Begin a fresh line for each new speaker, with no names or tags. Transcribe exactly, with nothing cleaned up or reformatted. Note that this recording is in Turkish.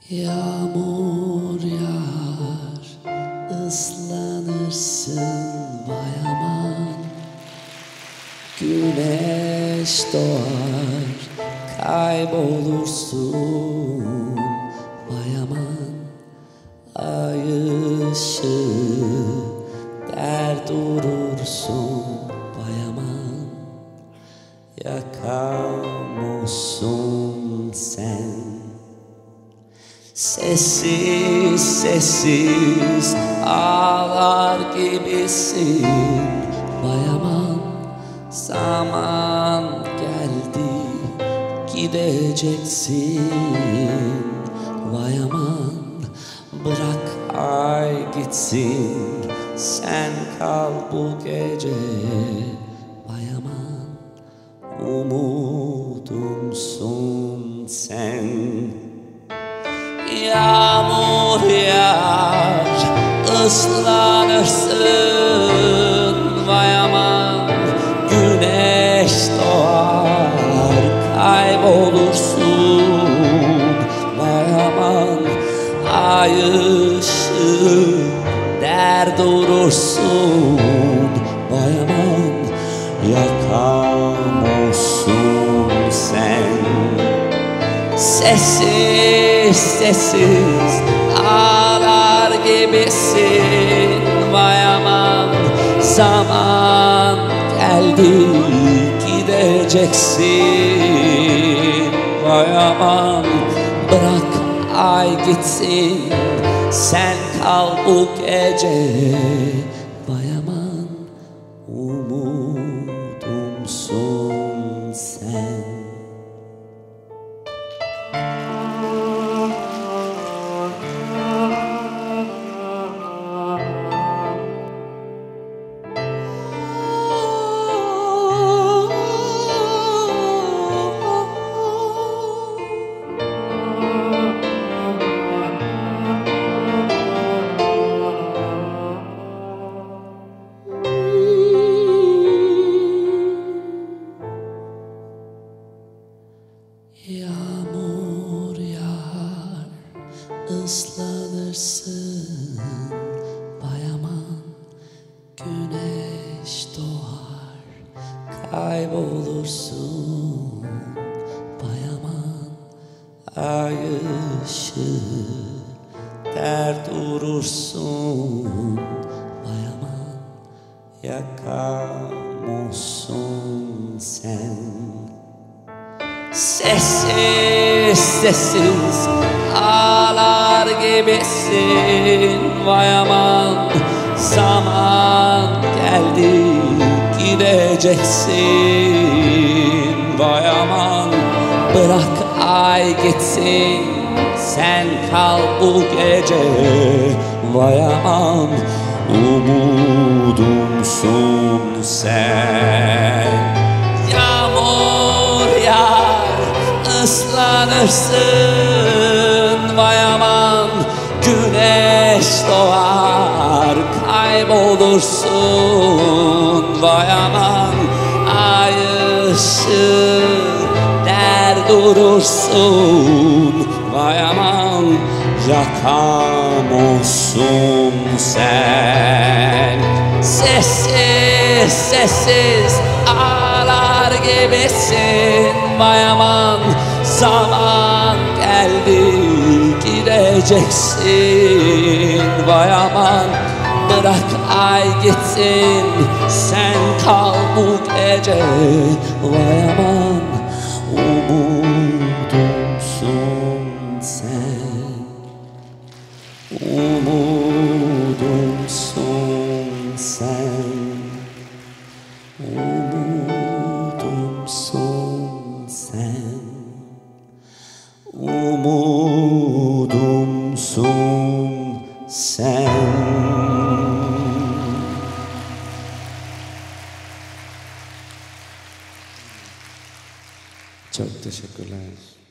Yağmur yağar, ıslanırsın vay aman. Güneş doğar, kaybolursun vay aman. Ay ışığı der durursun vay aman. Yakamosun sen. Sessiz sessiz ağlar gibisin vay aman. Zaman geldi gideceksin vay aman. Bırak ay gitsin, sen kal bu gece vay aman. Umudumsun sen. Yağmur yağar, ıslanırsın vay aman. Güneş doğar, kaybolursun vay aman. Ay ışığı der durursun vay aman. Yakamosun sen. Sessiz sessiz ağlar gibisin vay aman. Zaman geldi gideceksin vay aman. Bırak ay gitsin, sen kal bu gece vay aman. Umudumsun sen. Yağmur yağar, ıslanırsın vay aman. Güneş doğar, kaybolursun vay aman. Ay ışığı der durursun vay aman. Yakamosun sen. Sessiz sessiz ağlar gibisin vay aman. Zaman geldi gideceksin vay aman. Bırak ay gitsin, sen kal bu gece vay aman. Umudumsun sen. Yağmur yağar, ıslanırsın vay aman. Güneş doğar, kaybolursun vay aman. Ay ışığı der durursun vay aman. Yakamosun sen. Sessiz sessiz ağlar gibisin vay aman. Zaman geldi gideceksin vay aman. Bırak ay gitsin, sen kal bu gece vay aman. Umudumsun sen. Umudumsun sen. Umudumsun sen. Umudumsun sen. Çok teşekkürler.